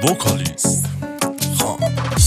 وکالیست خان.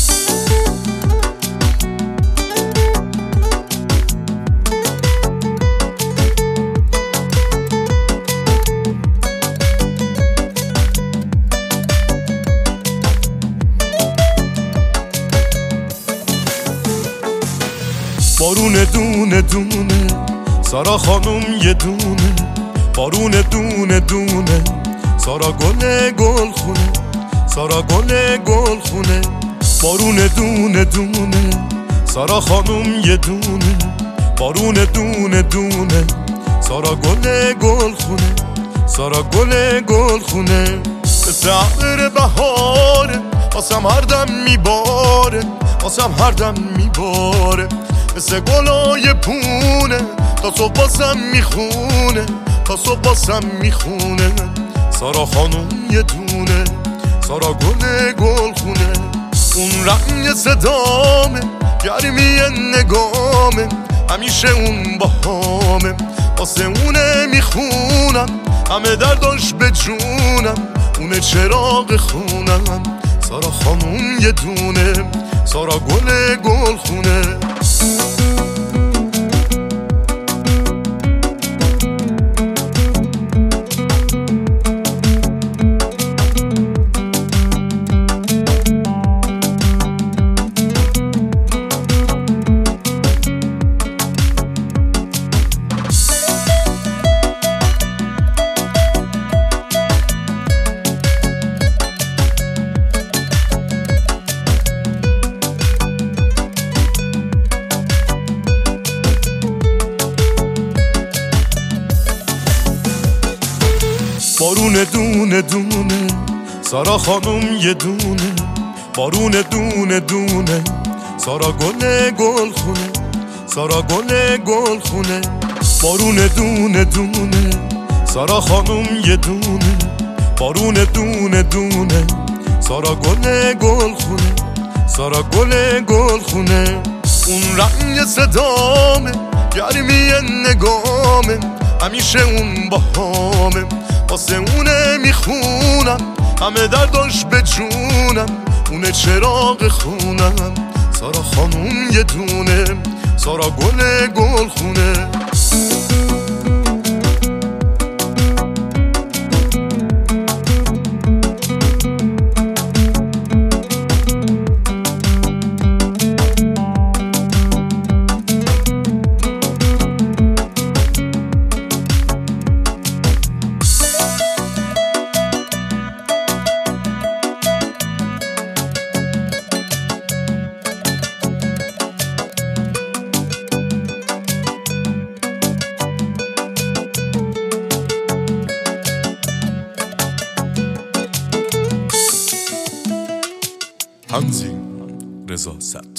بارون دونه دونه سارا خانم یه دونه، بارون دونه دونه سارا گل گل خونه، سارا گل گل خونه. بارون دونه دونه سارا خانم یه دونه، بارون دونه دونه سارا گل گل خونه، سارا گل گل خونه. مثل عبر بهاره واسم هر دم میباره، واسم هر دم میباره. مثل گلای پونه تا صبح باسم میخونه، تا صبح باسم میخونه. سارا خانم یه دونه، سارا گل گل خونه. اون رنگ صدامه، گرمی نگامه، همیشه اون باهامه. واسه اونه میخونم، همه درداش به جونم، اونه چراغ خونم. سارا خانم یه دونه، سارا گل گل خونه. بارون دونه دونه سارا خانم یه دونه، بارون دونه دونه سارا گل گل خونه، سارا گل گل خونه. بارون دونه دونه سارا خانم یه دونه، بارون دونه دونه سارا گل گل خونه، سارا گل گل خونه. اون رنگ صدامه، گرمی نگامه، همیشه اون باهامه. واسه اونه میخونم، همه درداش به جونم، اونه چراغ خونم. سارا خانم یه دونه، سارا گل گل خونه. تنظیم رضا ستار.